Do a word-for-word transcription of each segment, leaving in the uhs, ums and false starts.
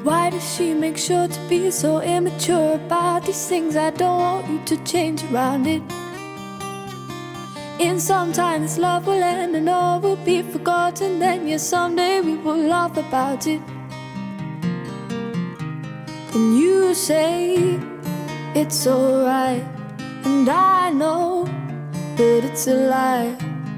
Why does she make sure to be so immature about these things? I don't want you to change around it. In some time this love will end and all will be forgotten. Then yes, someday we will laugh about it. And you say it's alright, and I know that it's a lie.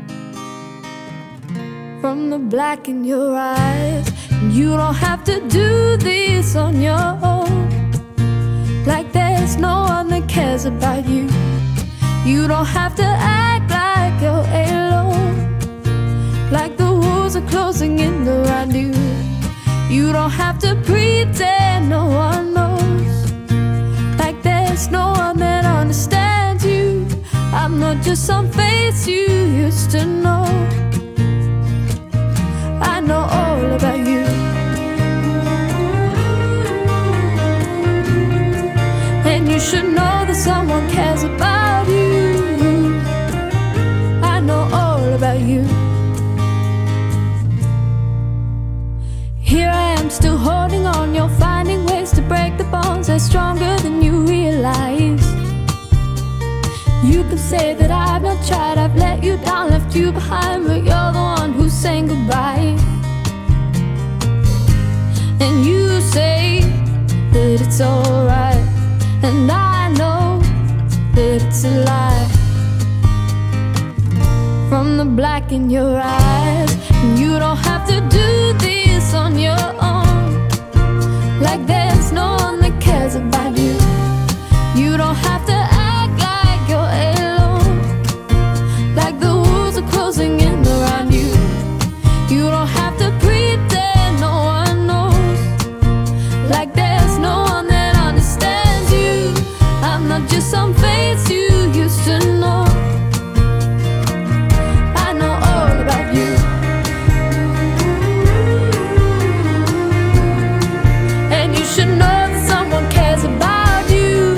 From the black in your eyes, and you don't have to do this on your own. Like there's no one that cares about you. You don't have to act like you're alone. Like the walls are closing in around you. You don't have to pretend no one knows. Like there's no one that understands you. I'm not just some face you used to know. I know all about you. And you should know that someone cares about you. I know all about you. Here I am still holding on. You're finding ways to break the bonds. They're stronger than you realize. You can say that I've not tried, I've let you down, left you behind, but you're the one who's saying goodbye. And you say that it's alright, and I know that it's a lie. From the black in your eyes, and you don't have to do this on your own. Like there's no one that cares about you. You don't have to act like you're alone. Like the walls are closing in around you. You don't have to pretend no one knows. Like there's no one that understands you. I'm not just some face you used to know. I know all about you. And you should know that someone cares about you.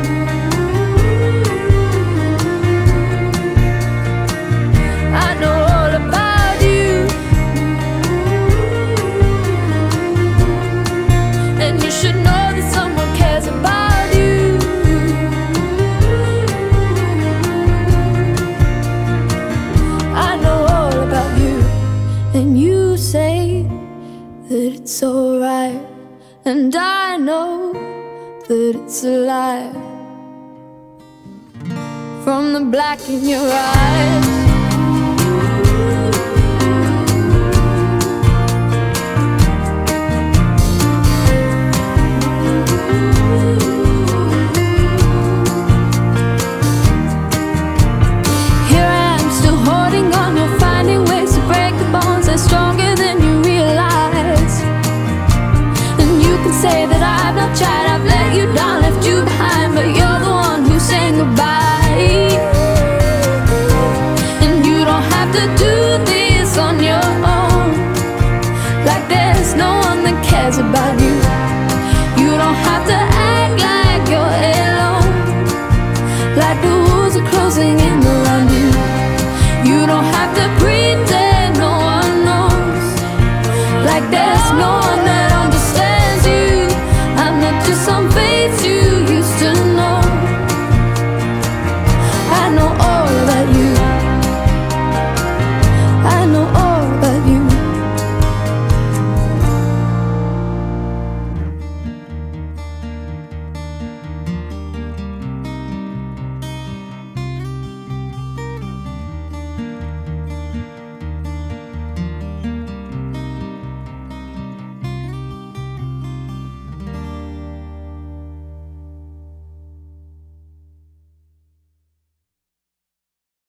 I know all about you. And you should know that someone cares about you. I know all about you. And you say that it's alright, and I know that it's a lie. From the black in your eyes. Here I am still holding on. You're finding ways to break the bonds. They're stronger than you realize. And you can say that I've not tried, I've let you down, left you behind, but you're the one who's saying goodbye. And you don't have to do this on your own. Like there's no one that cares about you.